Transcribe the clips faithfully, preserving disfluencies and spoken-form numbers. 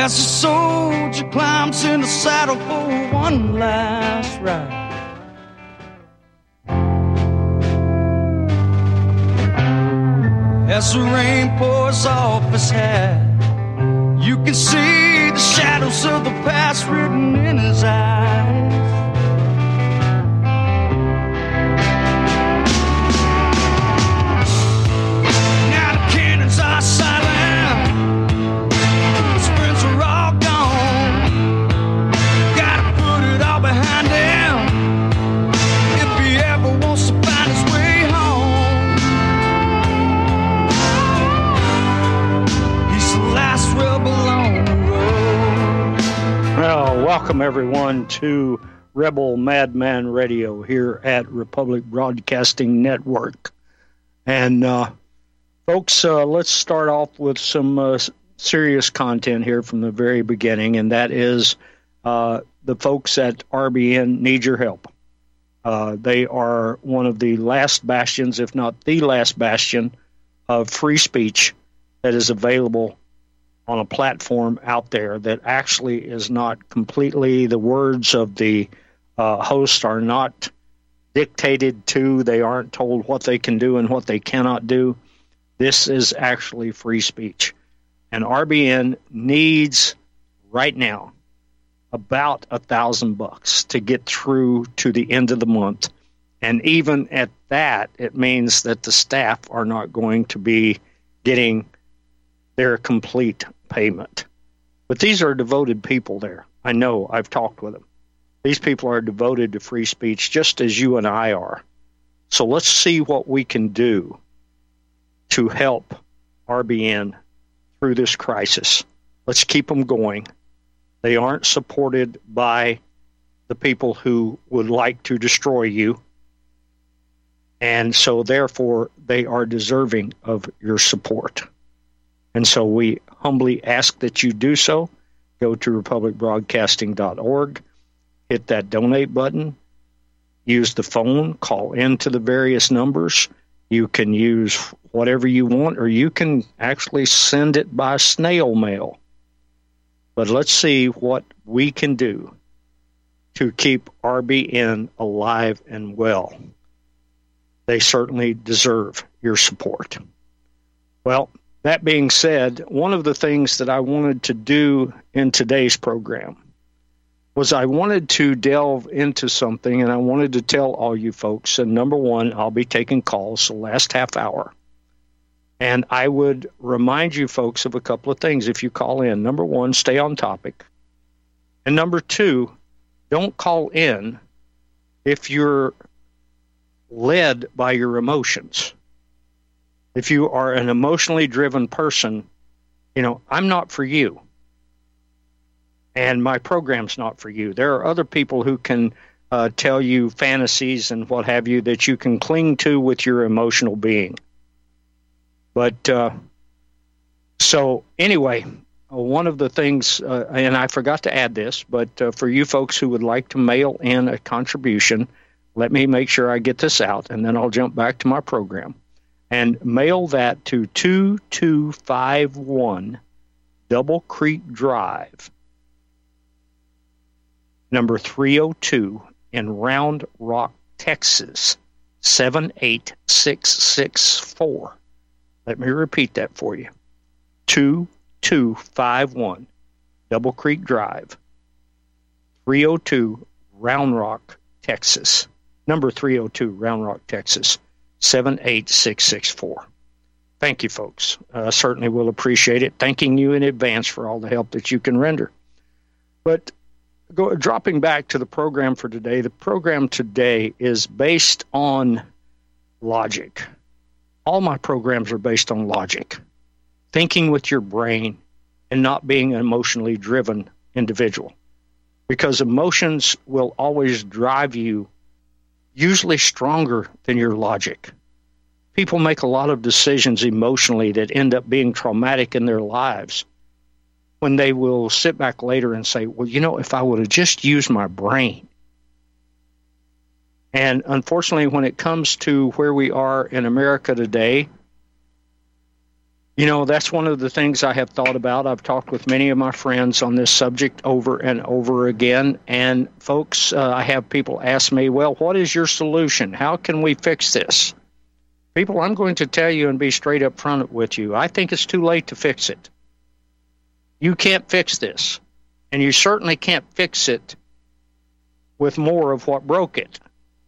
as the soldier climbs in the saddle for one last ride. As the rain pours off his hat, you can see the shadows of the past written in his eyes. Now the cannons are silent, his friends are all gone. Gotta put it all behind him if he ever wants to find his way home. He's the last rebel on the road. Well, welcome everyone to Rebel Madman Radio here at Republic Broadcasting Network. And uh, folks, uh, let's start off with some uh, serious content here from the very beginning, and that is uh, the folks at R B N need your help. Uh, they are one of the last bastions, if not the last bastion, of free speech that is available on a platform out there that actually is not completely, the words of the uh, host are not dictated to. They aren't told what they can do and what they cannot do. This is actually free speech. And R B N needs right now about a thousand bucks to get through to the end of the month. And even at that, it means that the staff are not going to be getting their complete payment. But these are devoted people there. I know, I've talked with them. These people are devoted to free speech just as you and I are. So let's see what we can do to help R B N through this crisis. Let's keep them going. They aren't supported by the people who would like to destroy you. And so therefore they are deserving of your support. And so we humbly ask that you do so. Go to republic broadcasting dot org, hit that donate button, use the phone, call into the various numbers. You can use whatever you want, or you can actually send it by snail mail. But let's see what we can do to keep R B N alive and well. They certainly deserve your support. Well, that being said, one of the things that I wanted to do in today's program was I wanted to delve into something, and I wanted to tell all you folks, and number one, I'll be taking calls the last half hour. And I would remind you folks of a couple of things if you call in. Number one, stay on topic. And number two, don't call in if you're led by your emotions. If you are an emotionally driven person, you know, I'm not for you. And my program's not for you. There are other people who can uh, tell you fantasies and what have you that you can cling to with your emotional being. But uh, so anyway, one of the things, uh, and I forgot to add this, but uh, for you folks who would like to mail in a contribution, let me make sure I get this out, and then I'll jump back to my program. And mail that to two two five one Double Creek Drive, number three oh two in Round Rock, Texas, seven eight six six four. Let me repeat that for you. two two five one Double Creek Drive, three oh two Round Rock, Texas. Number three oh two Round Rock, Texas, seven eight six six four. Thank you, folks. I uh, certainly will appreciate it. Thanking you in advance for all the help that you can render. But go, dropping back to the program for today, the program today is based on logic. All my programs are based on logic, thinking with your brain and not being an emotionally driven individual, because emotions will always drive you, usually stronger than your logic. People make a lot of decisions emotionally that end up being traumatic in their lives when they will sit back later and say, well, you know, if I would have just used my brain. And unfortunately, when it comes to where we are in America today, You know, that's one of the things I have thought about. I've talked with many of my friends on this subject over and over again. And folks, uh, I have people ask me, well, what is your solution? How can we fix this? People, I'm going to tell you and be straight up front with you. I think it's too late to fix it. You can't fix this. And you certainly can't fix it with more of what broke it.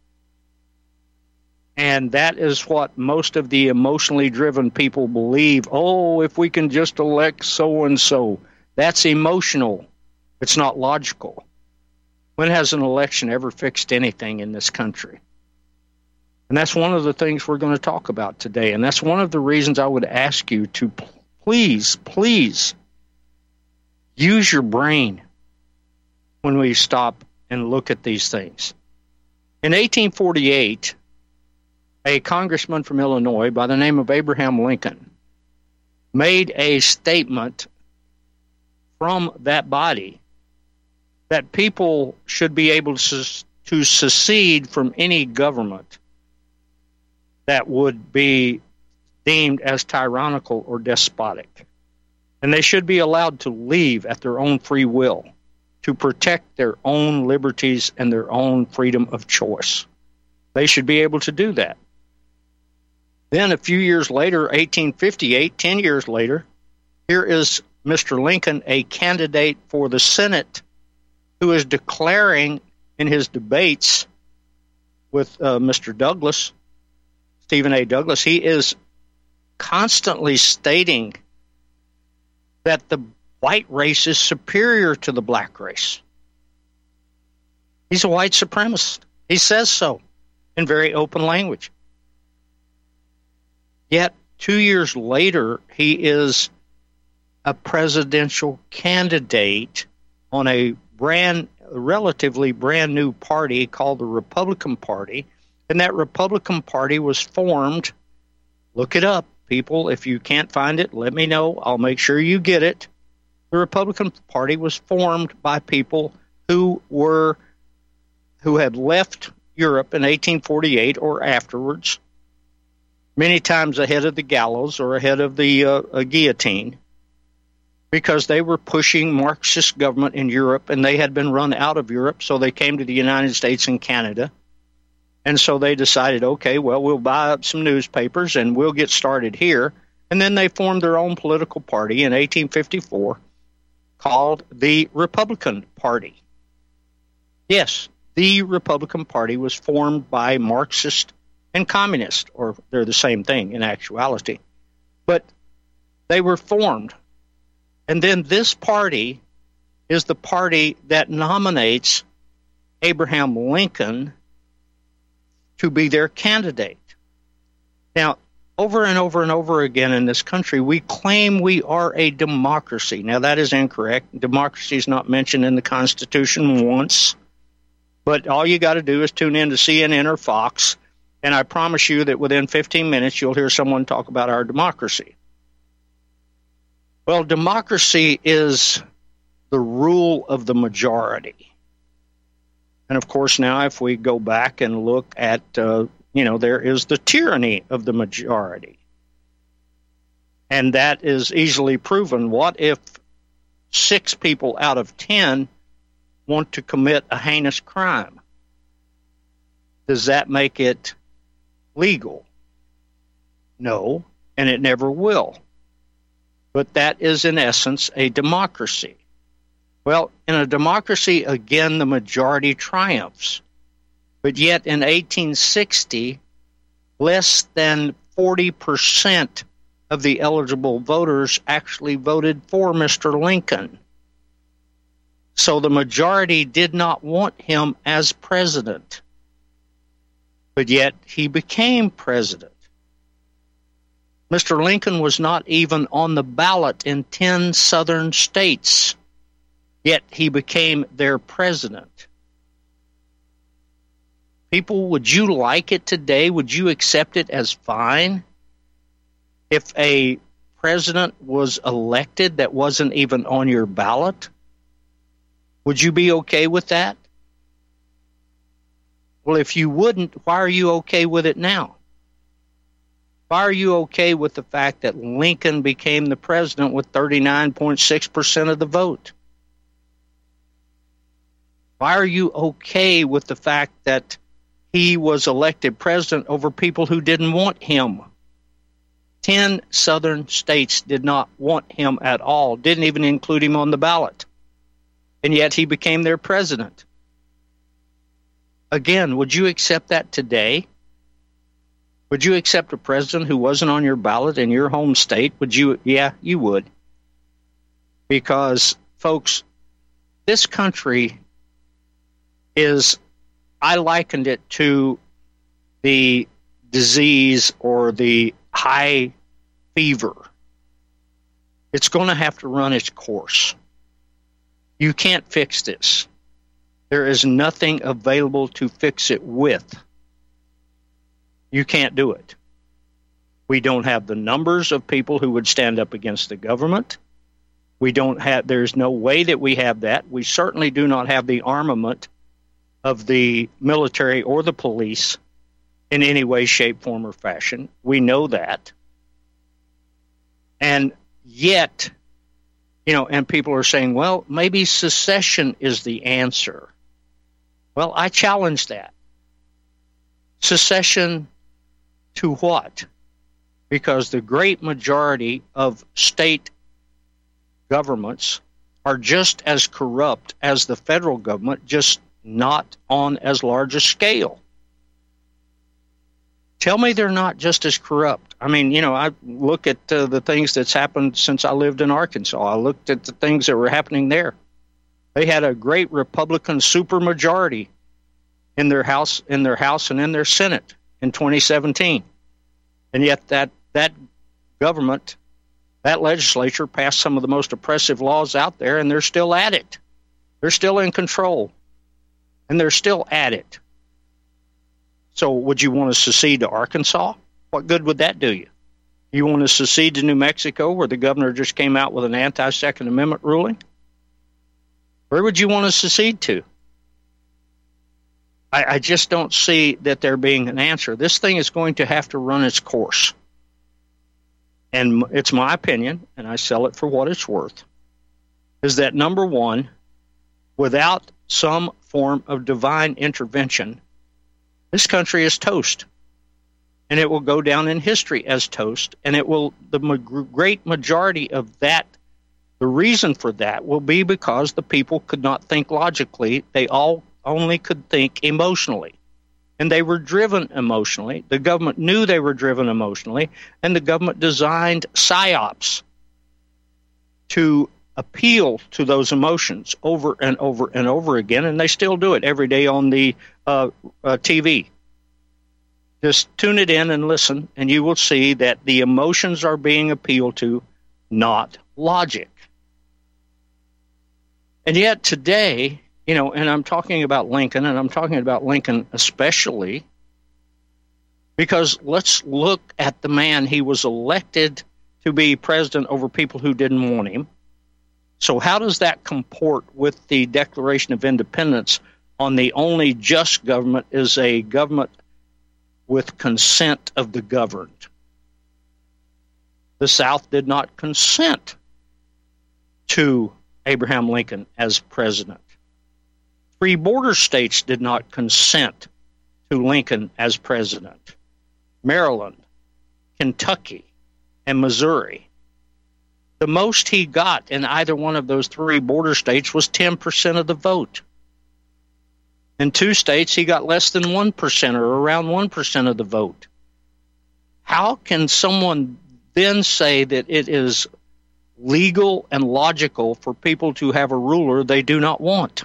And that is what most of the emotionally driven people believe. Oh, if we can just elect so-and-so. That's emotional. It's not logical. When has an election ever fixed anything in this country? And that's one of the things we're going to talk about today. And that's one of the reasons I would ask you to please, please use your brain when we stop and look at these things. In eighteen forty-eight, a congressman from Illinois by the name of Abraham Lincoln made a statement from that body that people should be able to, to secede from any government that would be deemed as tyrannical or despotic. And they should be allowed to leave at their own free will to protect their own liberties and their own freedom of choice. They should be able to do that. Then a few years later, eighteen fifty-eight, ten years later, here is Mister Lincoln, a candidate for the Senate, who is declaring in his debates with uh, Mister Douglas, Stephen A. Douglas, he is constantly stating that the white race is superior to the black race. He's a white supremacist. He says so in very open language. Yet, two years later, he is a presidential candidate on a brand, relatively brand new party called the Republican Party. And that Republican Party was formed, look it up, people. If you can't find it, let me know. I'll make sure you get it. The Republican Party was formed by people who were, who had left Europe in eighteen forty-eight or afterwards, many times ahead of the gallows or ahead of the uh, guillotine, because they were pushing Marxist government in Europe, and they had been run out of Europe, so they came to the United States and Canada. And so they decided, okay, well, we'll buy up some newspapers and we'll get started here. And then they formed their own political party in eighteen fifty-four called the Republican Party. Yes, the Republican Party was formed by Marxist and communist, or they're the same thing in actuality. But they were formed. And then this party is the party that nominates Abraham Lincoln to be their candidate. Now, over and over and over again in this country, we claim we are a democracy. Now, that is incorrect. Democracy is not mentioned in the Constitution once. But all you got to do is tune in to C N N or Fox, and I promise you that within fifteen minutes you'll hear someone talk about our democracy. Well, democracy is the rule of the majority. And of course, now if we go back and look at, uh, you know, there is the tyranny of the majority. And that is easily proven. What if six people out of ten want to commit a heinous crime? Does that make it legal? No, and it never will. But that is, in essence, a democracy. Well, in a democracy, again, the majority triumphs. But yet, in eighteen sixty, less than forty percent of the eligible voters actually voted for Mister Lincoln. So the majority did not want him as president. But yet, he became president. Mister Lincoln was not even on the ballot in ten southern states, yet he became their president. People, would you like it today? Would you accept it as fine if a president was elected that wasn't even on your ballot? Would you be okay with that? Well, if you wouldn't, why are you okay with it now? Why are you okay with the fact that Lincoln became the president with thirty-nine point six percent of the vote? Why are you okay with the fact that he was elected president over people who didn't want him? Ten southern states did not want him at all, didn't even include him on the ballot. And yet he became their president. Again, would you accept that today? Would you accept a president who wasn't on your ballot in your home state? Would you? Yeah, you would. Because, folks, this country is, I likened it to the disease or the high fever. It's going to have to run its course. You can't fix this. There is nothing available to fix it with. You can't do it. We don't have the numbers of people who would stand up against the government. We don't have, there's no way that we have that. We certainly do not have the armament of the military or the police in any way, shape, form, or fashion. We know that. And yet, you know, and people are saying, well, maybe secession is the answer. Well, I challenge that. Secession to what? Because the great majority of state governments are just as corrupt as the federal government, just not on as large a scale. Tell me they're not just as corrupt. I mean, you know, I look at uh, the things that's happened since I lived in Arkansas. I looked at the things that were happening there. They had a great Republican supermajority in their house, in their House and in their Senate in twenty seventeen. And yet that, that government, that legislature passed some of the most oppressive laws out there, and they're still at it. They're still in control, and they're still at it. So would you want to secede to Arkansas? What good would that do you? You want to secede to New Mexico, where the governor just came out with an anti-Second Amendment ruling? Where would you want to secede to? I, I just don't see that there being an answer. This thing is going to have to run its course. And it's my opinion, and I sell it for what it's worth, is that, number one, without some form of divine intervention, this country is toast. And it will go down in history as toast. And it will, the great majority of that, the reason for that will be because the people could not think logically. They all only could think emotionally. And they were driven emotionally. The government knew they were driven emotionally. And the government designed psyops to appeal to those emotions over and over and over again. And they still do it every day on the uh, uh, T V. Just tune it in and listen, and you will see that the emotions are being appealed to, not logic. And yet today, you know, and I'm talking about Lincoln, and I'm talking about Lincoln especially, because let's look at the man. He was elected to be president over people who didn't want him. So how does that comport with the Declaration of Independence on the only just government is a government with consent of the governed? The South did not consent to Abraham Lincoln as president. Free border states did not consent to Lincoln as president. Maryland, Kentucky, and Missouri. The most he got in either one of those three border states was ten percent of the vote. In two states, he got less than one percent or around one percent of the vote. How can someone then say that it is legal and logical for people to have a ruler they do not want?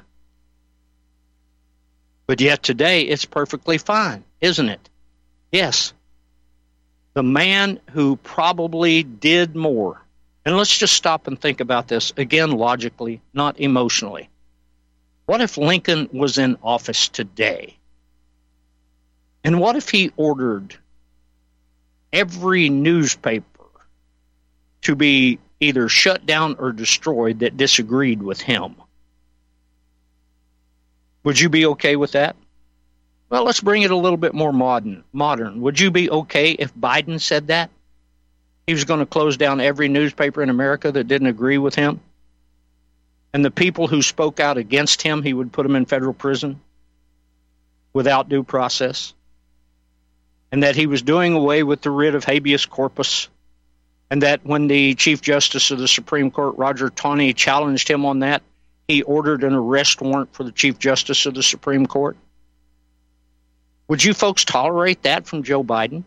But yet today, it's perfectly fine, isn't it? Yes. The man who probably did more, and let's just stop and think about this, again, logically, not emotionally. What if Lincoln was in office today? And what if he ordered every newspaper to be either shut down or destroyed that disagreed with him? Would you be okay with that? Well, let's bring it a little bit more modern. Modern. Would you be okay if Biden said that? He was going to close down every newspaper in America that didn't agree with him. And the people who spoke out against him, he would put them in federal prison without due process. And that he was doing away with the writ of habeas corpus. And that when the Chief Justice of the Supreme Court, Roger Taney, challenged him on that, he ordered an arrest warrant for the Chief Justice of the Supreme Court. Would you folks tolerate that from Joe Biden?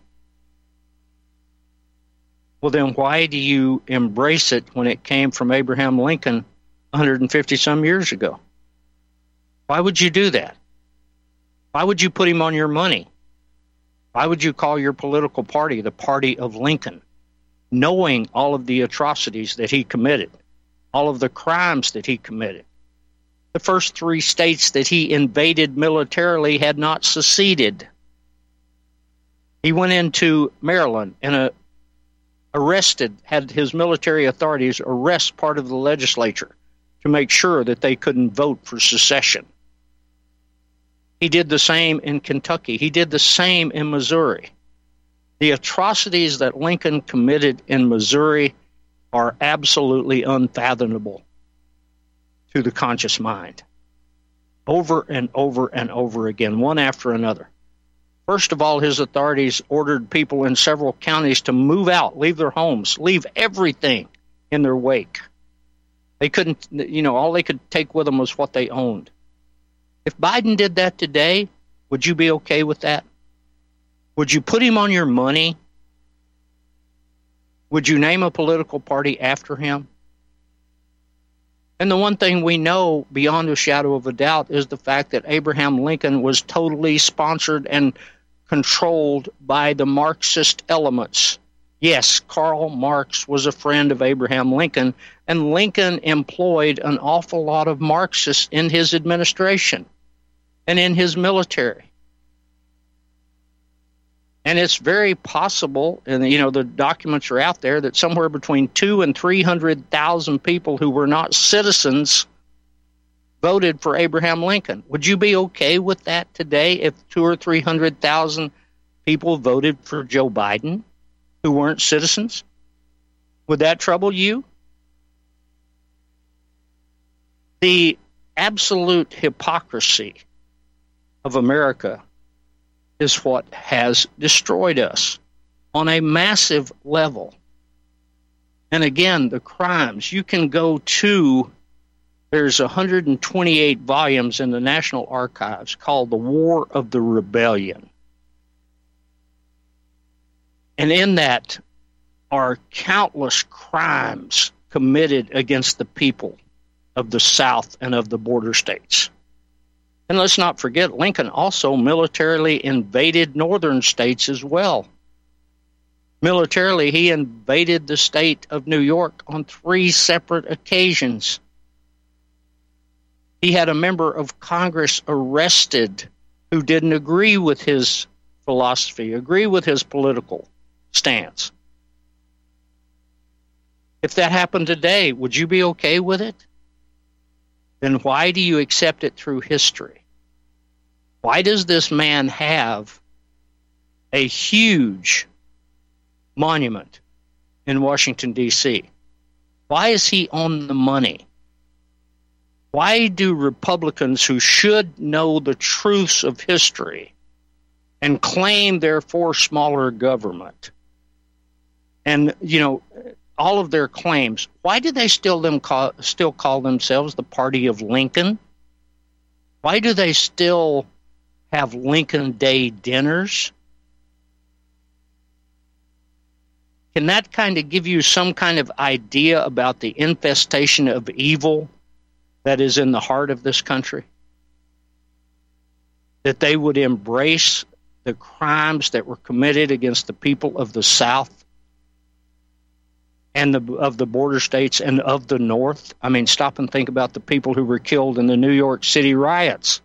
Well, then why do you embrace it when it came from Abraham Lincoln one hundred fifty some years ago? Why would you do that? Why would you put him on your money? Why would you call your political party the party of Lincoln, knowing all of the atrocities that he committed, all of the crimes that he committed? The first three states that he invaded militarily had not seceded. He went into Maryland and uh, arrested, had his military authorities arrest part of the legislature to make sure that they couldn't vote for secession. He did the same in Kentucky. He did the same in Missouri. The atrocities that Lincoln committed in Missouri are absolutely unfathomable to the conscious mind. Over and over and over again, one after another. First of all, his authorities ordered people in several counties to move out, leave their homes, leave everything in their wake. They couldn't, you know, all they could take with them was what they owned. If Biden did that today, would you be okay with that? Would you put him on your money? Would you name a political party after him? And the one thing we know beyond a shadow of a doubt is the fact that Abraham Lincoln was totally sponsored and controlled by the Marxist elements. Yes, Karl Marx was a friend of Abraham Lincoln, and Lincoln employed an awful lot of Marxists in his administration and in his military. And it's very possible, and you know the documents are out there, that somewhere between two and three hundred thousand people who were not citizens voted for Abraham Lincoln. Would you be okay with that today if two or three hundred thousand people voted for Joe Biden who weren't citizens? Would that trouble you? The absolute hypocrisy of America is what has destroyed us on a massive level. And again, the crimes, you can go to, there's one hundred twenty-eight volumes in the National Archives called The War of the Rebellion. And in that are countless crimes committed against the people of the South and of the border states. And let's not forget, Lincoln also militarily invaded northern states as well. Militarily, he invaded the state of New York on three separate occasions. He had a member of Congress arrested who didn't agree with his philosophy, agree with his political stance. If that happened today, would you be okay with it? Then why do you accept it through history? Why does this man have a huge monument in Washington, D C? Why is he on the money? Why do Republicans who should know the truths of history and claim, therefore, smaller government, and, you know, all of their claims, why do they still them call, still call themselves the party of Lincoln? Why do they still have Lincoln Day dinners? Can that kind of give you some kind of idea about the infestation of evil that is in the heart of this country? That they would embrace the crimes that were committed against the people of the South and the, of the border states and of the North. I mean, stop and think about the people who were killed in the New York City riots.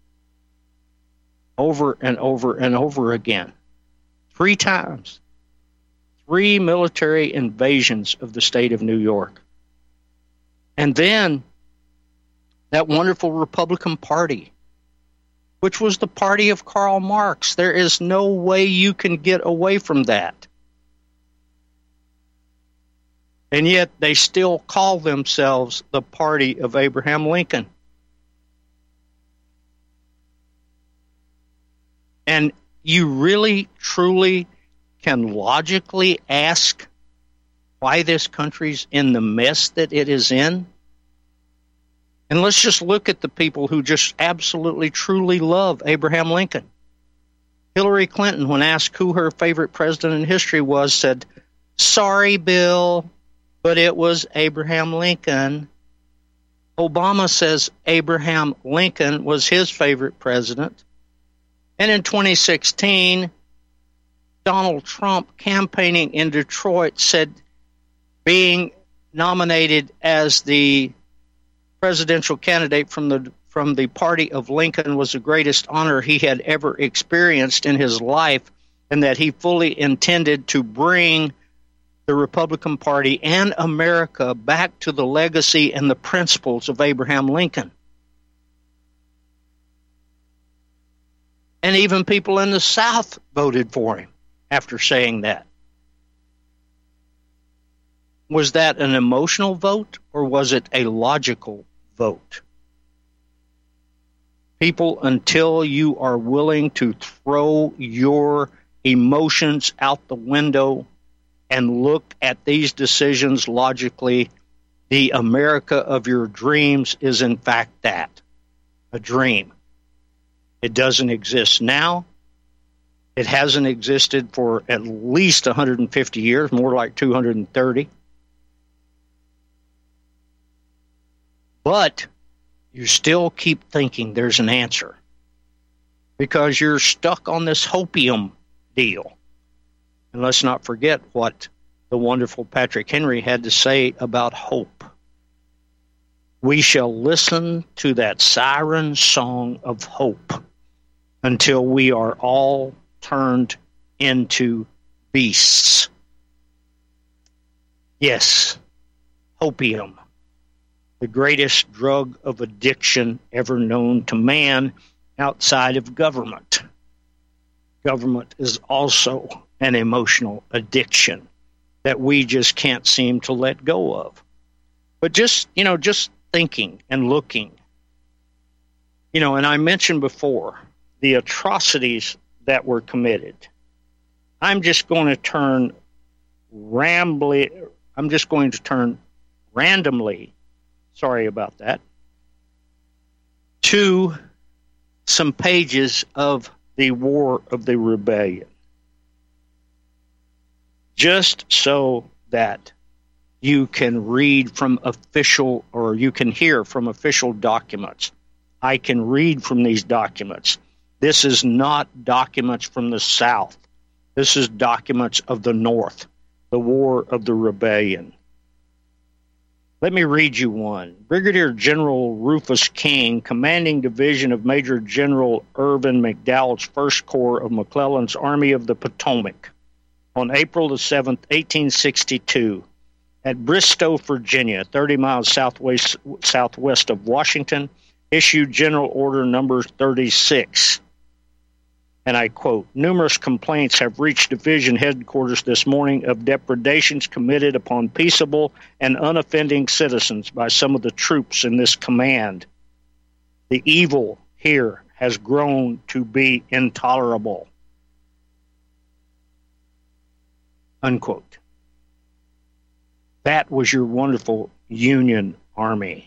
Over and over and over again. Three times. Three military invasions of the state of New York. And then that wonderful Republican Party which was the party of Karl Marx. There is no way you can get away from that. And yet they still call themselves the party of Abraham Lincoln. And you really, truly can logically ask why this country's in the mess that it is in? And let's just look at the people who just absolutely, truly love Abraham Lincoln. Hillary Clinton, when asked who her favorite president in history was, said, "Sorry, Bill, but it was Abraham Lincoln." Obama says Abraham Lincoln was his favorite president. And in twenty sixteen, Donald Trump, campaigning in Detroit, said being nominated as the presidential candidate from the from the party of Lincoln was the greatest honor he had ever experienced in his life, and that he fully intended to bring the Republican Party and America back to the legacy and the principles of Abraham Lincoln. And even people in the South voted for him after saying that. Was that an emotional vote, or was it a logical vote? People, until you are willing to throw your emotions out the window and look at these decisions logically, the America of your dreams is in fact that, a dream. It doesn't exist now. It hasn't existed for at least one hundred fifty years, more like two hundred thirty. But you still keep thinking there's an answer because you're stuck on this hopium deal. And let's not forget what the wonderful Patrick Henry had to say about hope. We shall listen to that siren song of hope until we are all turned into beasts. Yes, hopium, the greatest drug of addiction ever known to man outside of government. Government is also an emotional addiction that we just can't seem to let go of. But just, you know, just thinking and looking, you know, and I mentioned before the atrocities that were committed. I'm just going to turn rambly, I'm just going to turn randomly, sorry about that, to some pages of the War of the Rebellion. Just so that you can read from official, or you can hear from official documents. I can read from these documents. This is not documents from the South. This is documents of the North, the War of the Rebellion. Let me read you one. Brigadier General Rufus King, commanding division of Major General Irvin McDowell's First Corps of McClellan's Army of the Potomac, on April the seventh, eighteen sixty-two, at Bristow, Virginia, thirty miles southwest, southwest of Washington, issued General Order Number thirty-six. And I quote, "Numerous complaints have reached division headquarters this morning of depredations committed upon peaceable and unoffending citizens by some of the troops in this command. The evil here has grown to be intolerable." Unquote. That was your wonderful Union Army.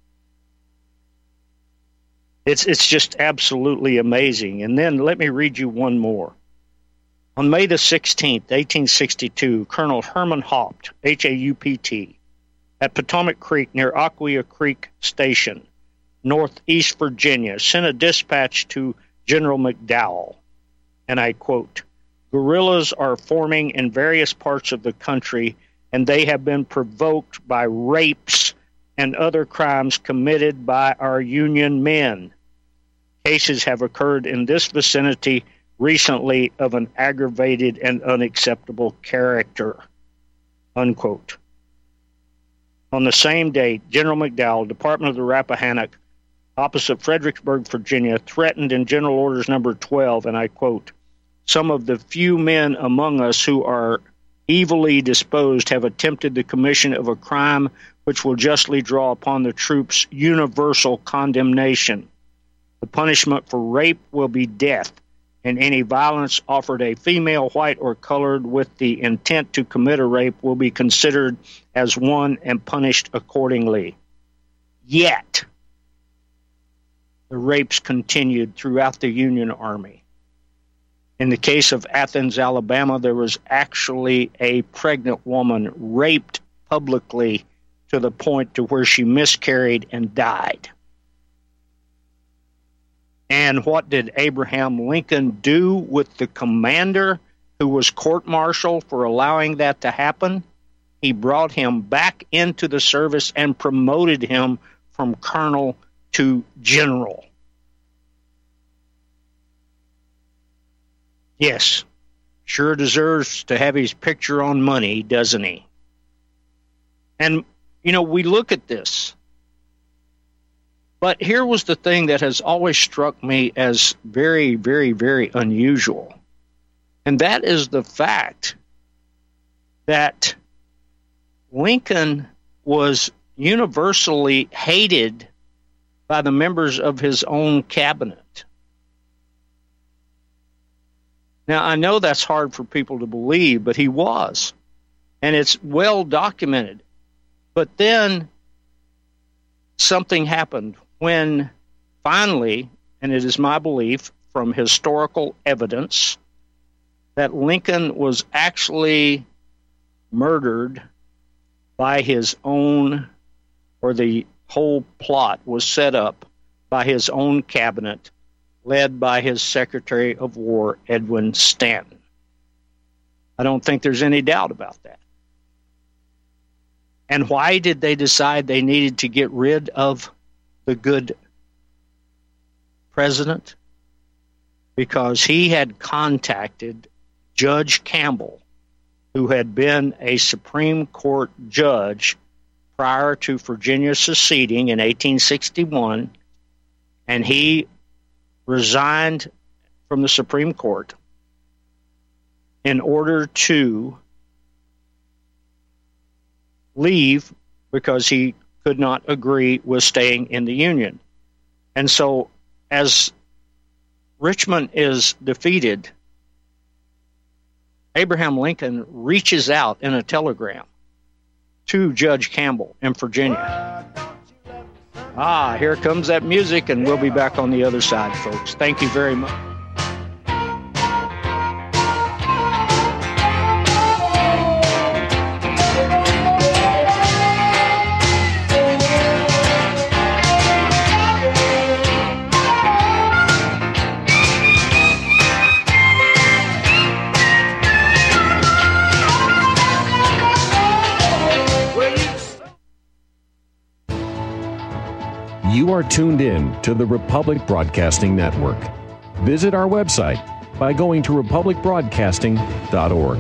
It's it's just absolutely amazing. And then let me read you one more. On May the sixteenth, eighteen sixty-two, Colonel Herman Haupt, H A U P T, at Potomac Creek near Aquia Creek Station, northeast Virginia, sent a dispatch to General McDowell, and I quote, "Guerrillas are forming in various parts of the country, and they have been provoked by rapes and other crimes committed by our Union men. Cases have occurred in this vicinity recently of an aggravated and unacceptable character." Unquote. On the same date, General McDowell, Department of the Rappahannock, opposite Fredericksburg, Virginia, threatened in General Orders Number twelve, and I quote, "Some of the few men among us who are evilly disposed have attempted the commission of a crime which will justly draw upon the troops universal condemnation. The punishment for rape will be death, and any violence offered a female, white, or colored with the intent to commit a rape will be considered as one and punished accordingly." Yet, the rapes continued throughout the Union Army. In the case of Athens, Alabama, there was actually a pregnant woman raped publicly to the point to where she miscarried and died. And what did Abraham Lincoln do with the commander who was court-martialed for allowing that to happen? He brought him back into the service and promoted him from colonel to general. Yes, sure deserves to have his picture on money, doesn't he? And, you know, we look at this. But here was the thing that has always struck me as very, very, very unusual. And that is the fact that Lincoln was universally hated by the members of his own cabinet. Now, I know that's hard for people to believe, but he was. And it's well documented. But then something happened when finally, and it is my belief from historical evidence, that Lincoln was actually murdered by his own, or the whole plot was set up by his own cabinet, led by his Secretary of War, Edwin Stanton. I don't think there's any doubt about that. And why did they decide they needed to get rid of the good president? Because he had contacted Judge Campbell, who had been a Supreme Court judge prior to Virginia seceding in eighteen sixty-one, and he resigned from the Supreme Court in order to leave because he could not agree with staying in the Union. And so as Richmond is defeated, Abraham Lincoln reaches out in a telegram to Judge Campbell in Virginia. Ah, here comes that music, and we'll be back on the other side, folks. Thank you very much. You are tuned in to the Republic Broadcasting Network. Visit our website by going to republic broadcasting dot org.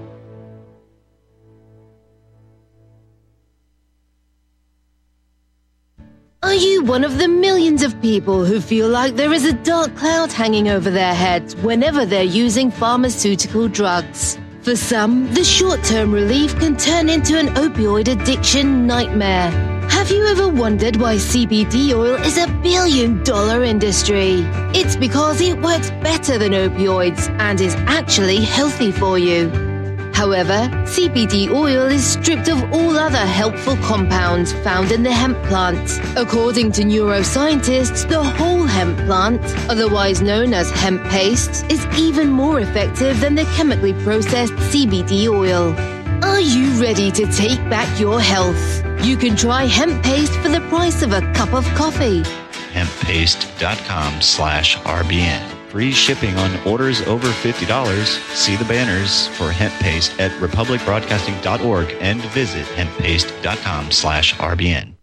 Are you one of the millions of people who feel like there is a dark cloud hanging over their heads whenever they're using pharmaceutical drugs? For some, the short-term relief can turn into an opioid addiction nightmare. Have you ever wondered why C B D oil is a billion-dollar industry? It's because it works better than opioids and is actually healthy for you. However, C B D oil is stripped of all other helpful compounds found in the hemp plant. According to neuroscientists, the whole hemp plant, otherwise known as hemp paste, is even more effective than the chemically processed C B D oil. Are you ready to take back your health? You can try hemp paste for the price of a cup of coffee. hemp paste dot com slash R B N. Free shipping on orders over fifty dollars. See the banners for hemp paste at republic broadcasting dot org and visit hemp paste dot com slash R B N.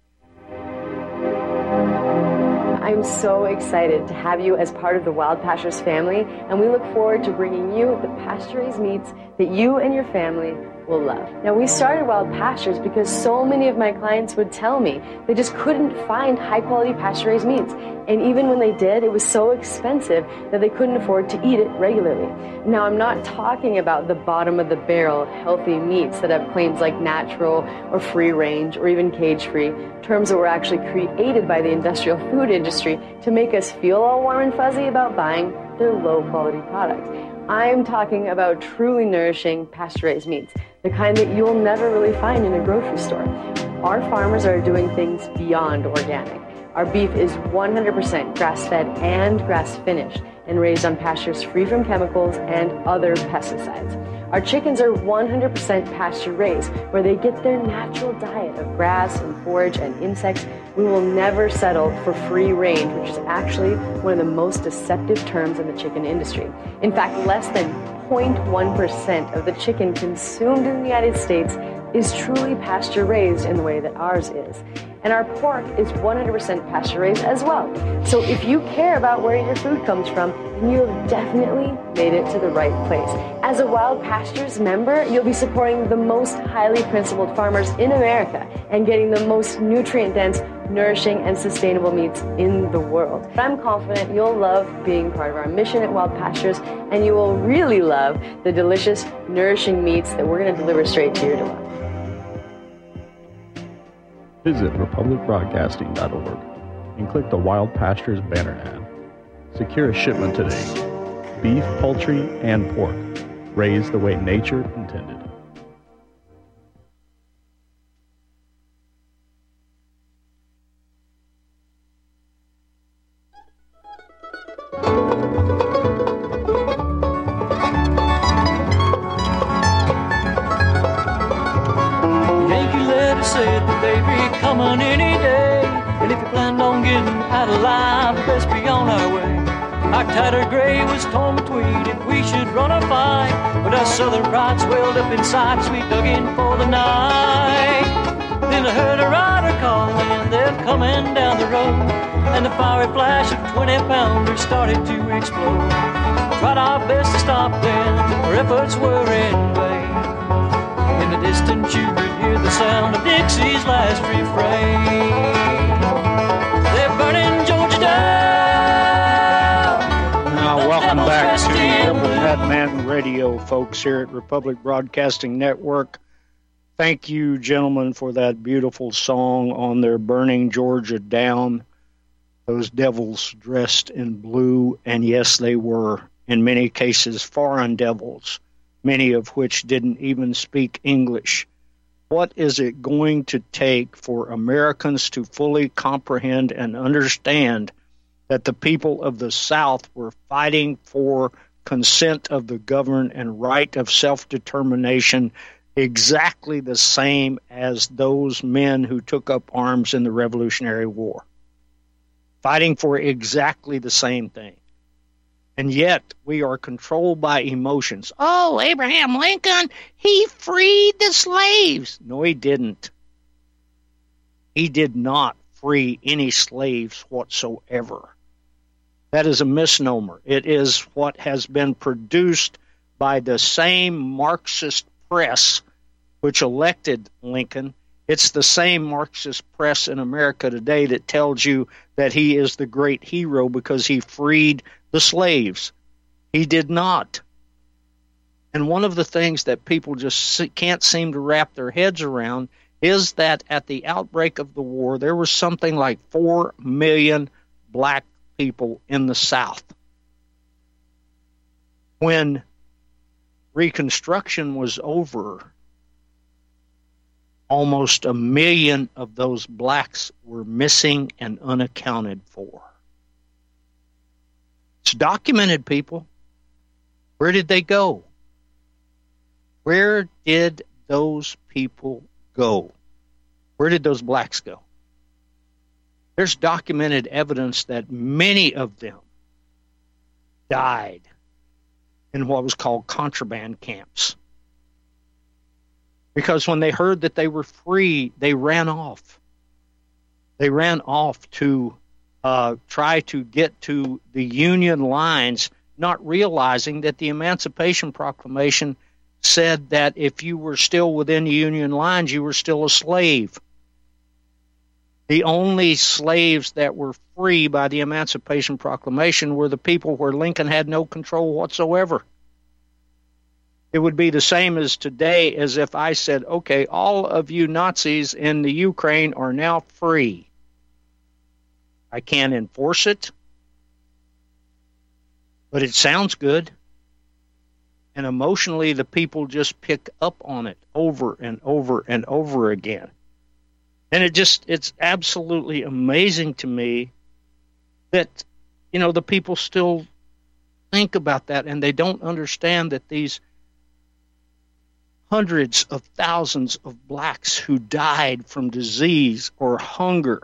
I'm so excited to have you as part of the Wild Pastures family, and we look forward to bringing you the pasture-raised meats that you and your family will love. Now, we started Wild Pastures because so many of my clients would tell me they just couldn't find high-quality pasture-raised meats. And even when they did, it was so expensive that they couldn't afford to eat it regularly. Now, I'm not talking about the bottom-of-the-barrel healthy meats that have claims like natural or free-range or even cage-free, terms that were actually created by the industrial food industry to make us feel all warm and fuzzy about buying their low-quality products. I'm talking about truly nourishing pasture-raised meats, the kind that you'll never really find in a grocery store. Our farmers are doing things beyond organic. Our beef is one hundred percent grass-fed and grass-finished and raised on pastures free from chemicals and other pesticides. Our chickens are one hundred percent pasture-raised, where they get their natural diet of grass and forage and insects. We will never settle for free range, which is actually one of the most deceptive terms in the chicken industry. In fact, less than zero point one percent of the chicken consumed in the United States is truly pasture-raised in the way that ours is. And our pork is one hundred percent pasture-raised as well. So if you care about where your food comes from, then you have definitely made it to the right place. As a Wild Pastures member, you'll be supporting the most highly principled farmers in America and getting the most nutrient-dense, nourishing, and sustainable meats in the world. I'm confident you'll love being part of our mission at Wild Pastures, and you will really love the delicious, nourishing meats that we're going to deliver straight to your door. Visit republic broadcasting dot org and click the Wild Pastures banner ad. Secure a shipment today. Beef, poultry, and pork, raised the way nature intended. Coming any day, and if you planned on getting out alive, best be on our way. Our tattered gray was torn between if we should run or fight, but our southern pride swelled up inside as we dug in for the night. Then I heard a rider calling, they're coming down the road, and the fiery flash of twenty pounders started to explode. Tried our best to stop them, our efforts were in vain. In the distance you could hear the sound of Dixie's last refrain. They're burning Georgia down. Now, welcome back to Rebel Madman Radio, folks, here at Republic Broadcasting Network. Thank you, gentlemen, for that beautiful song on their Burning Georgia Down. Those devils dressed in blue, and yes, they were, in many cases, foreign devils, many of which didn't even speak English. What is it going to take for Americans to fully comprehend and understand that the people of the South were fighting for consent of the governed and right of self-determination exactly the same as those men who took up arms in the Revolutionary War? Fighting for exactly the same thing. And yet, we are controlled by emotions. Oh, Abraham Lincoln, he freed the slaves. No, he didn't. He did not free any slaves whatsoever. That is a misnomer. It is what has been produced by the same Marxist press which elected Lincoln. It's the same Marxist press in America today that tells you that he is the great hero because he freed the slaves. He did not. And one of the things that people just can't seem to wrap their heads around is that at the outbreak of the war, there was something like four million black people in the South. When Reconstruction was over, almost a million of those blacks were missing and unaccounted for. It's documented, people. Where did they go? Where did those people go? Where did those blacks go? There's documented evidence that many of them died in what was called contraband camps. Because when they heard that they were free, they ran off. They ran off to uh, try to get to the Union lines, not realizing that the Emancipation Proclamation said that if you were still within the Union lines, you were still a slave. The only slaves that were free by the Emancipation Proclamation were the people where Lincoln had no control whatsoever. It would be the same as today as if I said, okay, all of you Nazis in the Ukraine are now free. I can't enforce it, but it sounds good. And emotionally, the people just pick up on it over and over and over again. And it just, it's absolutely amazing to me that, you know, the people still think about that, and they don't understand that these hundreds of thousands of blacks who died from disease or hunger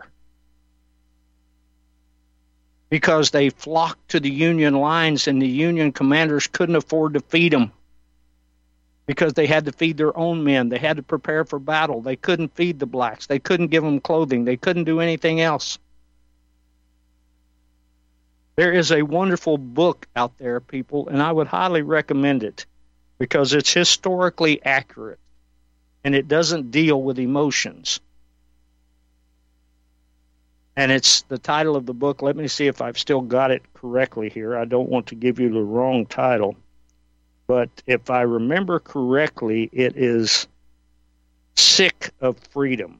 because they flocked to the Union lines and the Union commanders couldn't afford to feed them because they had to feed their own men. They had to prepare for battle. They couldn't feed the blacks. They couldn't give them clothing. They couldn't do anything else. There is a wonderful book out there, people, and I would highly recommend it because it's historically accurate and it doesn't deal with emotions. And it's the title of the book. Let me see if I've still got it correctly here. I don't want to give you the wrong title. But if I remember correctly, it is Sick of Freedom.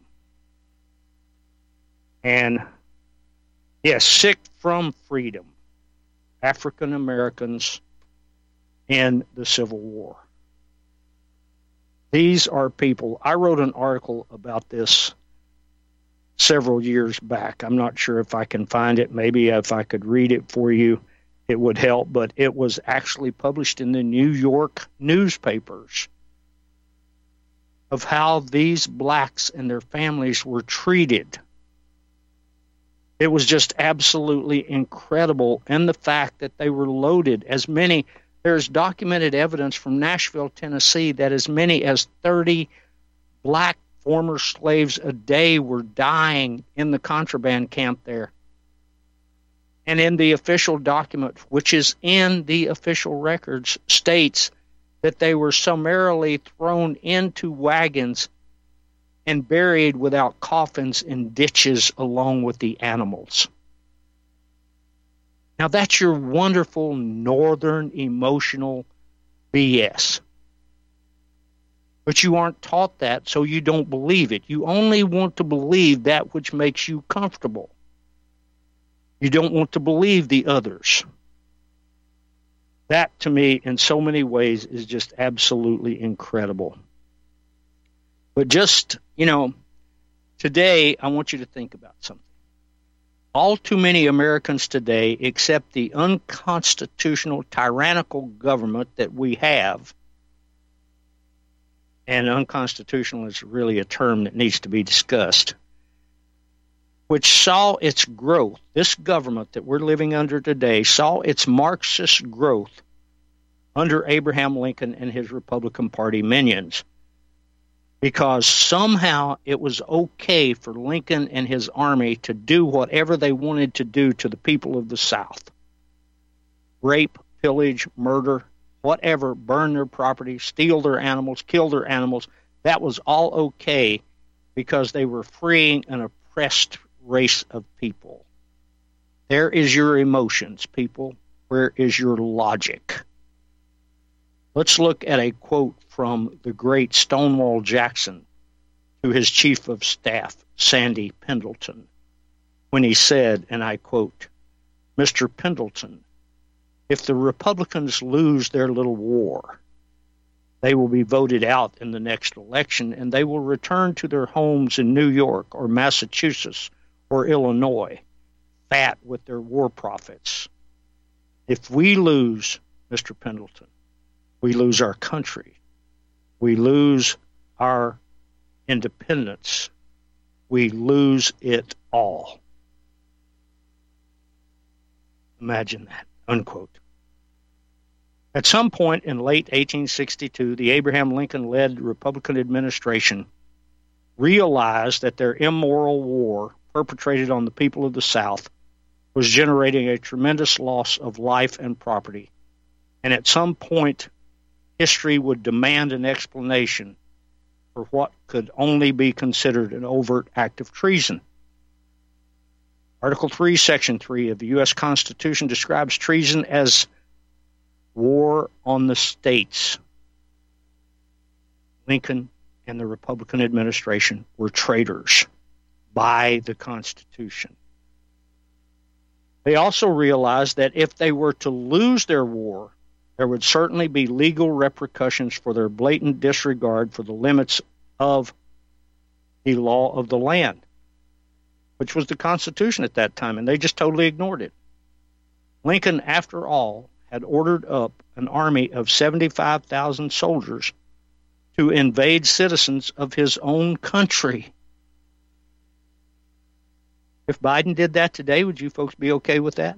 And, yes, Sick from Freedom. African Americans in the Civil War. These are people. I wrote an article about this several years back. I'm not sure if I can find it. Maybe if I could read it for you, it would help. But it was actually published in the New York newspapers of how these blacks and their families were treated. It was just absolutely incredible. And the fact that they were loaded, as many, there's documented evidence from Nashville, Tennessee, that as many as thirty black former slaves a day were dying in the contraband camp there. And in the official document, which is in the official records, states that they were summarily thrown into wagons and buried without coffins in ditches along with the animals. Now that's your wonderful northern emotional B S. But you aren't taught that, so you don't believe it. You only want to believe that which makes you comfortable. You don't want to believe the others. That, to me, in so many ways, is just absolutely incredible. But just, you know, today, I want you to think about something. All too many Americans today accept the unconstitutional, tyrannical government that we have. And unconstitutional is really a term that needs to be discussed, which saw its growth. This government that we're living under today saw its Marxist growth under Abraham Lincoln and his Republican Party minions, because somehow it was okay for Lincoln and his army to do whatever they wanted to do to the people of the South. Rape, pillage, murder, whatever, burn their property, steal their animals, kill their animals. That was all okay because they were freeing an oppressed race of people. There is your emotions, people. Where is your logic? Let's look at a quote from the great Stonewall Jackson to his chief of staff, Sandy Pendleton, when he said, and I quote, "Mister Pendleton, if the Republicans lose their little war, they will be voted out in the next election, and they will return to their homes in New York or Massachusetts or Illinois, fat with their war profits. If we lose, Mister Pendleton, we lose our country. We lose our independence. We lose it all." Imagine that. Unquote. At some point in late eighteen sixty-two, the Abraham Lincoln-led Republican administration realized that their immoral war perpetrated on the people of the South was generating a tremendous loss of life and property. And at some point, history would demand an explanation for what could only be considered an overt act of treason. Article three, Section three of the U S Constitution describes treason as war on the states. Lincoln and the Republican administration were traitors by the Constitution. They also realized that if they were to lose their war, there would certainly be legal repercussions for their blatant disregard for the limits of the law of the land, which was the Constitution at that time, and they just totally ignored it. Lincoln, after all, had ordered up an army of seventy-five thousand soldiers to invade citizens of his own country. If Biden did that today, would you folks be okay with that?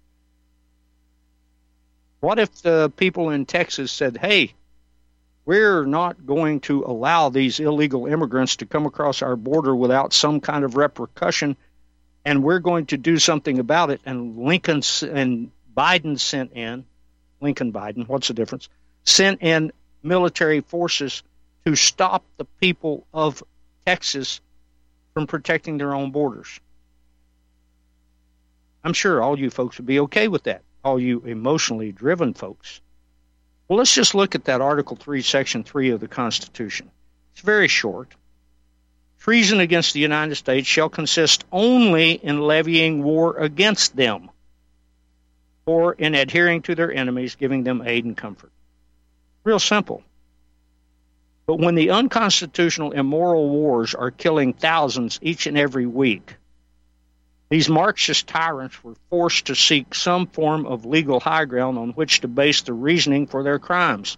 What if the people in Texas said, hey, we're not going to allow these illegal immigrants to come across our border without some kind of repercussion, and we're going to do something about it? And Lincoln and Biden sent in, Lincoln Biden, what's the difference, sent in military forces to stop the people of Texas from protecting their own borders. I'm sure all you folks would be okay with that, all you emotionally driven folks. Well, let's just look at that Article three, Section three of the Constitution. It's very short. Treason against the United States shall consist only in levying war against them, or in adhering to their enemies, giving them aid and comfort. Real simple. But when the unconstitutional, immoral wars are killing thousands each and every week, these Marxist tyrants were forced to seek some form of legal high ground on which to base the reasoning for their crimes.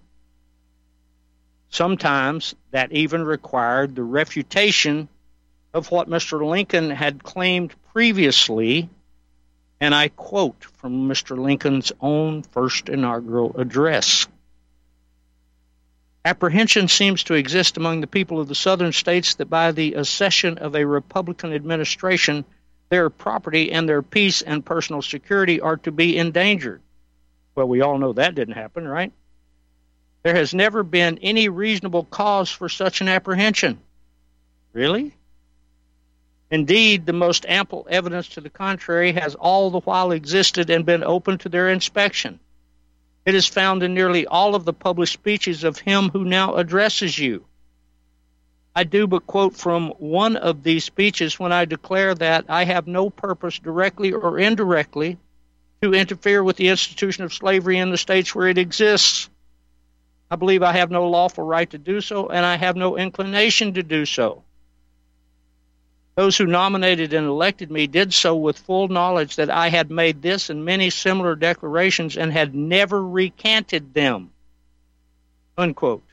Sometimes that even required the refutation of what Mister Lincoln had claimed previously, and I quote from Mister Lincoln's own first inaugural address. Apprehension seems to exist among the people of the southern states that by the accession of a Republican administration, their property and their peace and personal security are to be endangered. Well, we all know that didn't happen, right? There has never been any reasonable cause for such an apprehension. Really? Indeed, the most ample evidence to the contrary has all the while existed and been open to their inspection. It is found in nearly all of the published speeches of him who now addresses you. I do but quote from one of these speeches when I declare that I have no purpose, directly or indirectly, to interfere with the institution of slavery in the states where it exists. I believe I have no lawful right to do so, and I have no inclination to do so. Those who nominated and elected me did so with full knowledge that I had made this and many similar declarations and had never recanted them. Unquote.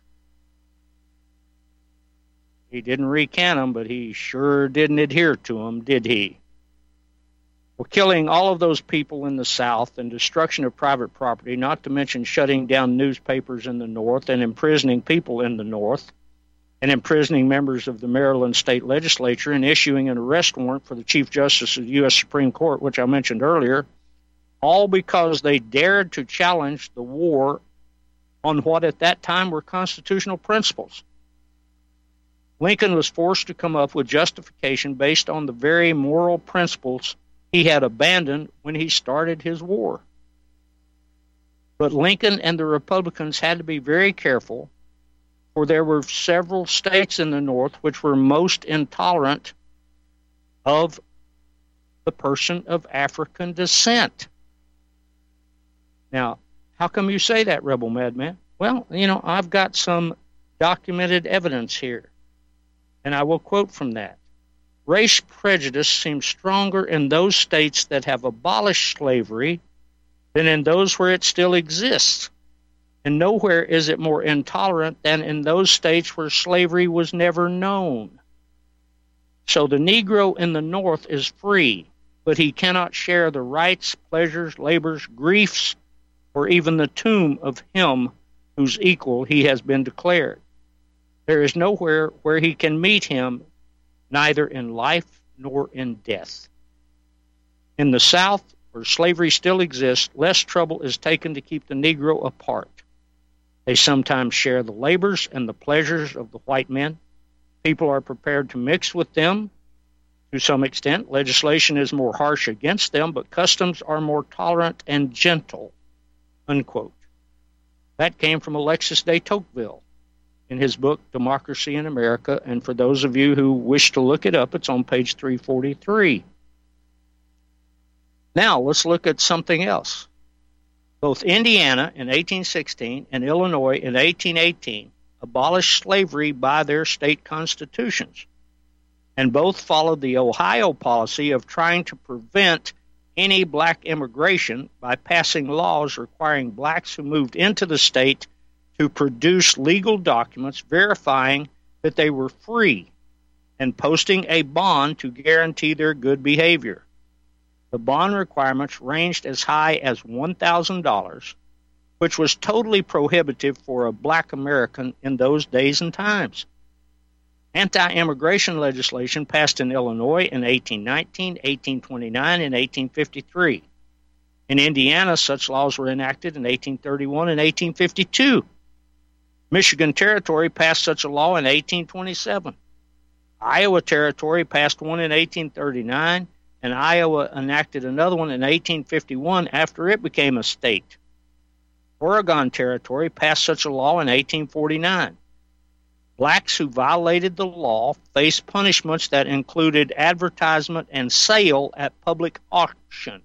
He didn't recant them, but he sure didn't adhere to them, did he? Well, killing all of those people in the South and destruction of private property, not to mention shutting down newspapers in the North and imprisoning people in the North, and imprisoning members of the Maryland State Legislature and issuing an arrest warrant for the Chief Justice of the U S Supreme Court, which I mentioned earlier, all because they dared to challenge the war on what at that time were constitutional principles. Lincoln was forced to come up with justification based on the very moral principles he had abandoned when he started his war. But Lincoln and the Republicans had to be very careful, for there were several states in the North which were most intolerant of the person of African descent. Now, how come you say that, Rebel Madman? Well, you know, I've got some documented evidence here. And I will quote from that. Race prejudice seems stronger in those states that have abolished slavery than in those where it still exists. And nowhere is it more intolerant than in those states where slavery was never known. So the Negro in the North is free, but he cannot share the rights, pleasures, labors, griefs, or even the tomb of him whose equal he has been declared. There is nowhere where he can meet him, neither in life nor in death. In the South, where slavery still exists, less trouble is taken to keep the Negro apart. They sometimes share the labors and the pleasures of the white men. People are prepared to mix with them to some extent. Legislation is more harsh against them, but customs are more tolerant and gentle, unquote. That came from Alexis de Tocqueville in his book, Democracy in America. And for those of you who wish to look it up, it's on page three forty-three. Now, let's look at something else. Both Indiana in eighteen sixteen and Illinois in eighteen eighteen abolished slavery by their state constitutions, and both followed the Ohio policy of trying to prevent any black immigration by passing laws requiring blacks who moved into the state to produce legal documents verifying that they were free and posting a bond to guarantee their good behavior. The bond requirements ranged as high as one thousand dollars, which was totally prohibitive for a black American in those days and times. Anti-immigration legislation passed in Illinois in eighteen nineteen, eighteen twenty-nine, and eighteen fifty-three. In Indiana, such laws were enacted in eighteen thirty-one and eighteen fifty-two. Michigan Territory passed such a law in eighteen twenty-seven. Iowa Territory passed one in eighteen thirty-nine, and Iowa enacted another one in eighteen fifty-one after it became a state. Oregon Territory passed such a law in eighteen forty-nine. Blacks who violated the law faced punishments that included advertisement and sale at public auction.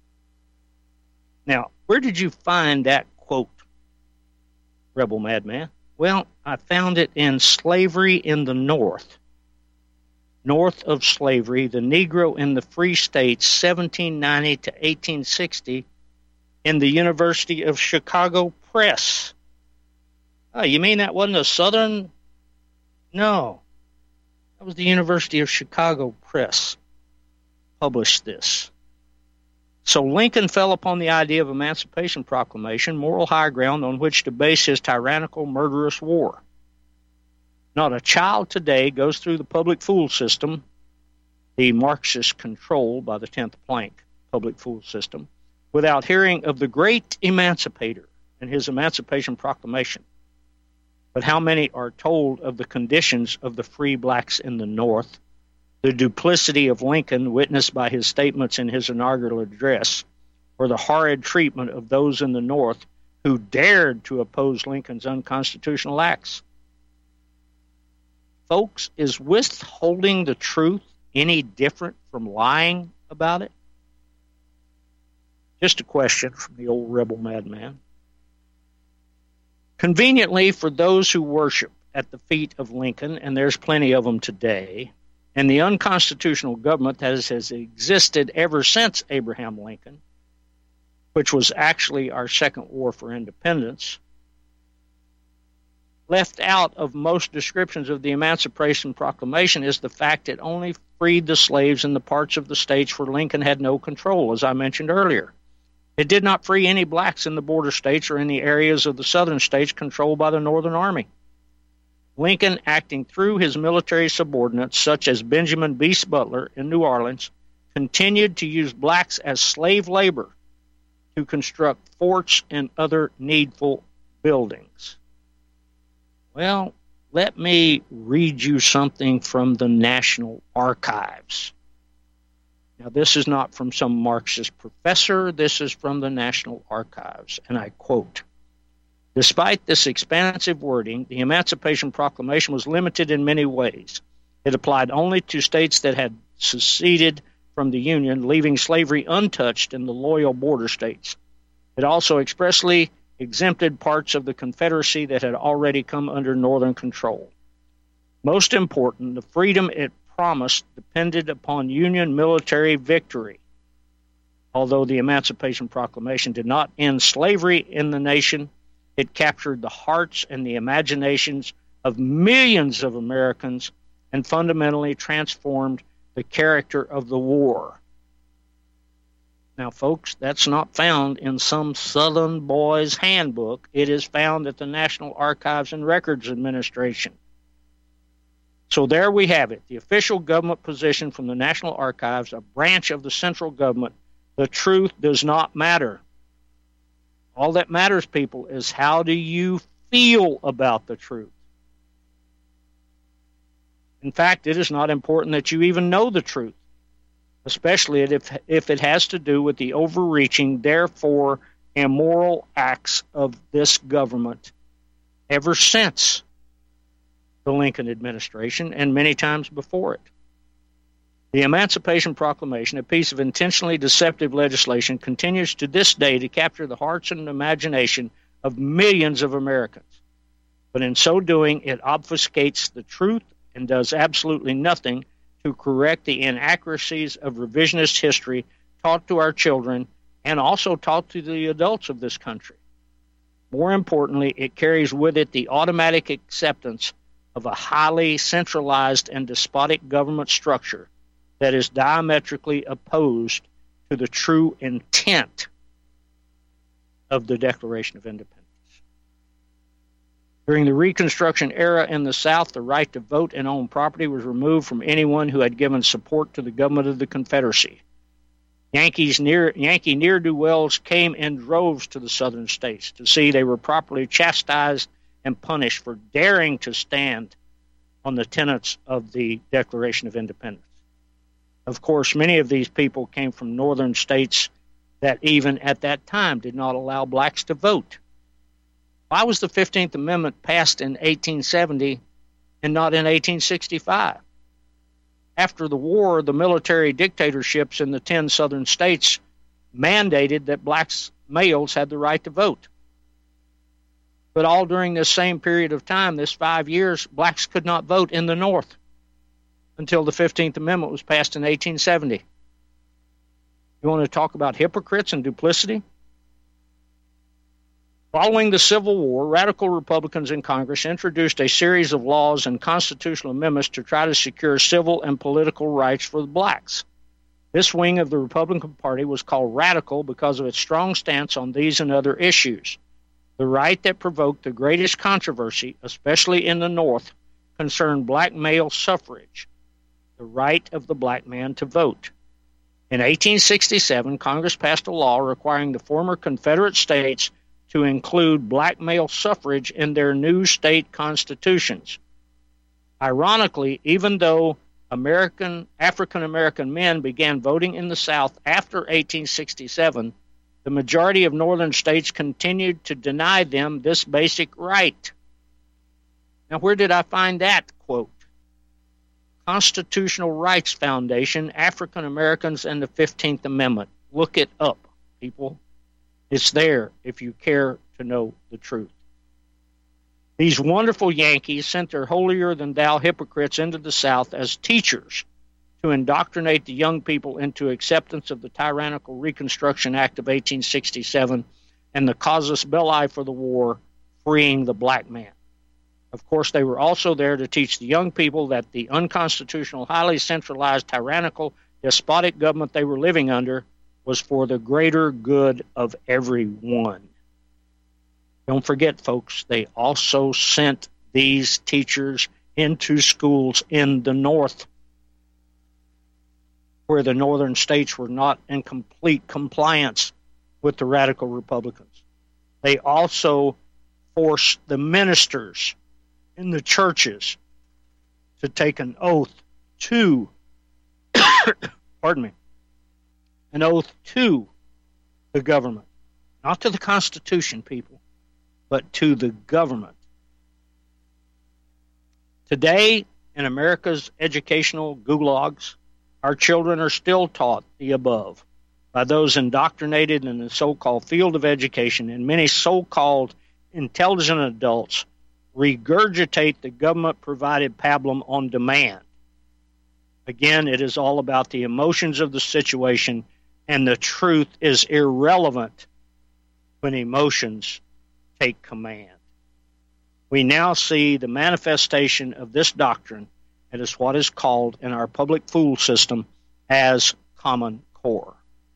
Now, where did you find that quote, Rebel Madman? Well, I found it in Slavery in the North. North of Slavery, the Negro in the Free States, seventeen ninety to eighteen sixty, in the University of Chicago Press. Oh, you mean that wasn't a Southern? No. That was the University of Chicago Press published this. So Lincoln fell upon the idea of Emancipation Proclamation, moral high ground on which to base his tyrannical, murderous war. Not a child today goes through the public fool system, the Marxist control by the tenth Planck public fool system, without hearing of the great emancipator and his Emancipation Proclamation. But how many are told of the conditions of the free blacks in the North, the duplicity of Lincoln witnessed by his statements in his inaugural address, or the horrid treatment of those in the North who dared to oppose Lincoln's unconstitutional acts? Folks, is withholding the truth any different from lying about it? Just a question from the old Rebel Madman. Conveniently for those who worship at the feet of Lincoln, and there's plenty of them today, and the unconstitutional government that has, has existed ever since Abraham Lincoln, which was actually our second war for independence, left out of most descriptions of the Emancipation Proclamation is the fact it only freed the slaves in the parts of the states where Lincoln had no control, as I mentioned earlier. It did not free any blacks in the border states or in the areas of the southern states controlled by the Northern Army. Lincoln, acting through his military subordinates, such as Benjamin Beast Butler in New Orleans, continued to use blacks as slave labor to construct forts and other needful buildings. Well, let me read you something from the National Archives. Now, this is not from some Marxist professor. This is from the National Archives, and I quote, "Despite this expansive wording, the Emancipation Proclamation was limited in many ways. It applied only to states that had seceded from the Union, leaving slavery untouched in the loyal border states. It also expressly exempted parts of the Confederacy that had already come under Northern control. Most important, the freedom it promised depended upon Union military victory. Although the Emancipation Proclamation did not end slavery in the nation, it captured the hearts and the imaginations of millions of Americans and fundamentally transformed the character of the war." Now, folks, that's not found in some Southern boy's handbook. It is found at the National Archives and Records Administration. So there we have it, the official government position from the National Archives, a branch of the central government. The truth does not matter. All that matters, people, is how do you feel about the truth. In fact, it is not important that you even know the truth, especially if, if it has to do with the overreaching, therefore immoral acts of this government ever since the Lincoln administration and many times before it. The Emancipation Proclamation, a piece of intentionally deceptive legislation, continues to this day to capture the hearts and imagination of millions of Americans. But in so doing, it obfuscates the truth and does absolutely nothing to correct the inaccuracies of revisionist history taught to our children and also taught to the adults of this country. More importantly, it carries with it the automatic acceptance of a highly centralized and despotic government structure that is diametrically opposed to the true intent of the Declaration of Independence. During the Reconstruction era in the South, the right to vote and own property was removed from anyone who had given support to the government of the Confederacy. Yankees near, Yankee ne'er-do-wells came in droves to the southern states to see they were properly chastised and punished for daring to stand on the tenets of the Declaration of Independence. Of course, many of these people came from northern states that even at that time did not allow blacks to vote. Why was the fifteenth Amendment passed in eighteen seventy and not in eighteen sixty-five? After the war, the military dictatorships in the ten southern states mandated that blacks males had the right to vote. But all during this same period of time, this five years, blacks could not vote in the North until the fifteenth Amendment was passed in eighteen seventy. You want to talk about hypocrites and duplicity? Following the Civil War, radical Republicans in Congress introduced a series of laws and constitutional amendments to try to secure civil and political rights for the blacks. This wing of the Republican Party was called radical because of its strong stance on these and other issues. The right that provoked the greatest controversy, especially in the North, concerned black male suffrage, the right of the black man to vote. In eighteen sixty-seven, Congress passed a law requiring the former Confederate states to include black male suffrage in their new state constitutions. Ironically, even though American African American men began voting in the South after eighteen sixty-seven, the majority of northern states continued to deny them this basic right. Now, where did I find that quote? Constitutional Rights Foundation, African Americans and the fifteenth Amendment. Look it up, people. It's there if you care to know the truth. These wonderful Yankees sent their holier-than-thou hypocrites into the South as teachers to indoctrinate the young people into acceptance of the tyrannical Reconstruction Act of eighteen sixty-seven and the casus belli for the war, freeing the black man. Of course, they were also there to teach the young people that the unconstitutional, highly centralized, tyrannical, despotic government they were living under was for the greater good of everyone. Don't forget, folks, they also sent these teachers into schools in the North, where the northern states were not in complete compliance with the radical Republicans. They also forced the ministers in the churches to take an oath to, pardon me, an oath to the government, not to the Constitution, people, but to the government. Today, in America's educational gulags, our children are still taught the above by those indoctrinated in the so-called field of education, and many so-called intelligent adults regurgitate the government-provided pablum on demand. Again, it is all about the emotions of the situation, and the truth is irrelevant when emotions take command. We now see the manifestation of this doctrine. It is what is called in our public fool system as Common Core.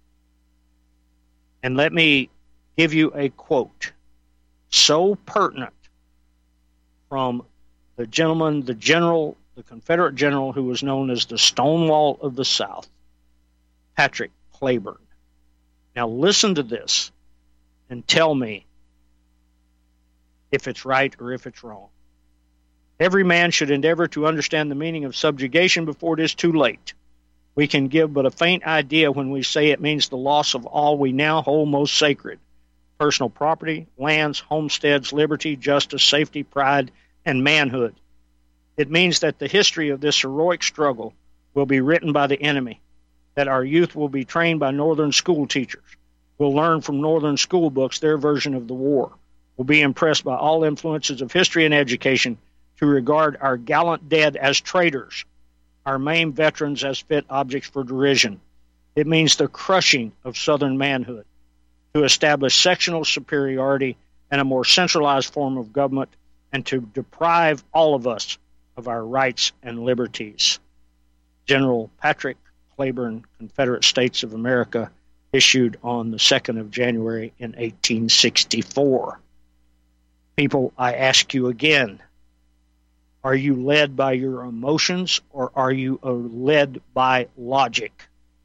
And let me give you a quote so pertinent from the gentleman, the general, the Confederate general who was known as the Stonewall of the South, Patrick Cleburne. Now listen to this and tell me if it's right or if it's wrong. Every man should endeavor to understand the meaning of subjugation before it is too late. We can give but a faint idea when we say it means the loss of all we now hold most sacred: personal property, lands, homesteads, liberty, justice, safety, pride, and manhood. It means that the history of this heroic struggle will be written by the enemy, that our youth will be trained by Northern school teachers, will learn from Northern school books their version of the war, will be impressed by all influences of history and education, to regard our gallant dead as traitors, our maimed veterans as fit objects for derision. It means the crushing of Southern manhood, to establish sectional superiority and a more centralized form of government, and to deprive all of us of our rights and liberties. General Patrick Cleburne, Confederate States of America, issued on the second of January in eighteen sixty-four. People, I ask you again, are you led by your emotions or are you uh, led by logic?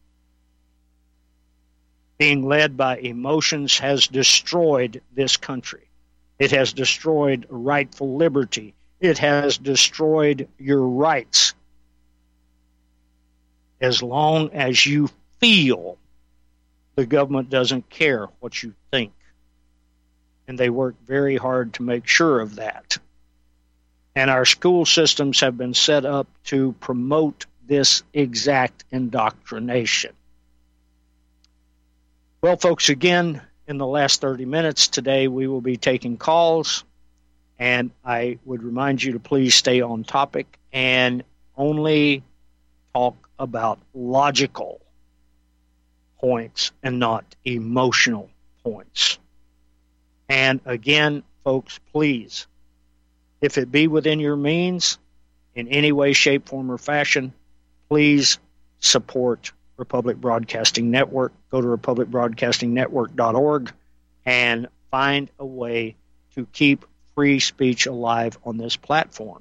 Being led by emotions has destroyed this country. It has destroyed rightful liberty. It has destroyed your rights. As long as you feel, the government doesn't care what you think. And they work very hard to make sure of that. And our school systems have been set up to promote this exact indoctrination. Well, folks, again, in the last thirty minutes today, we will be taking calls. And I would remind you to please stay on topic and only talk about logical points and not emotional points. And again, folks, please, if it be within your means, in any way, shape, form, or fashion, please support Republic Broadcasting Network. Go to republic broadcasting network dot org and find a way to keep free speech alive on this platform.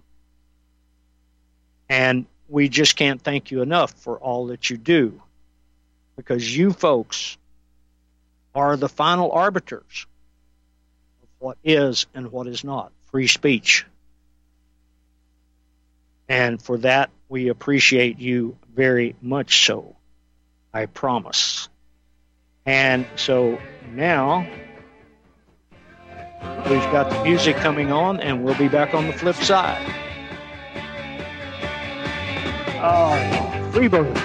And we just can't thank you enough for all that you do, because you folks are the final arbiters of what is and what is not free speech. And for that, we appreciate you very much so, I promise. And so now we've got the music coming on, and we'll be back on the flip side. Oh, Freebird.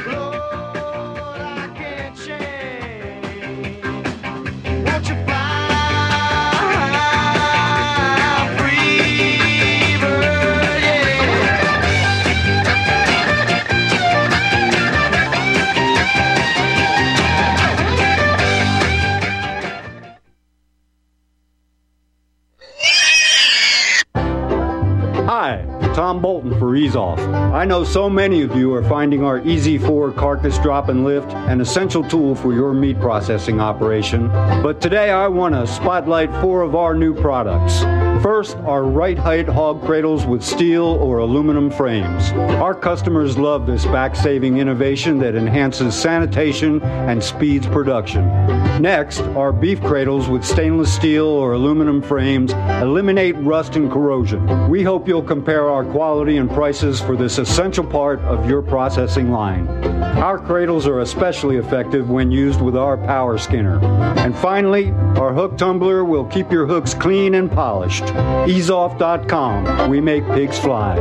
Hi, Tom Bolton for Ease Off. I know so many of you are finding our Easy four carcass drop and lift an essential tool for your meat processing operation. But today I want to spotlight four of our new products. First, our right height hog cradles with steel or aluminum frames. Our customers love this back-saving innovation that enhances sanitation and speeds production. Next, our beef cradles with stainless steel or aluminum frames eliminate rust and corrosion. We hope you'll compare our quality and prices for this essential part of your processing line. Our cradles are especially effective when used with our power skinner. And finally, our hook tumbler will keep your hooks clean and polished. ease off dot com. We make pigs fly.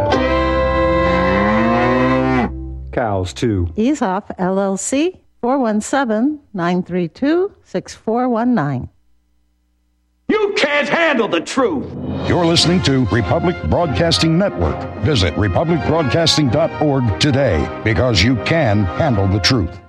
Cows, too. Ease Off, L L C, four one seven, nine three two, six four one nine. You can't handle the truth. You're listening to Republic Broadcasting Network. Visit republic broadcasting dot org today, because you can handle the truth.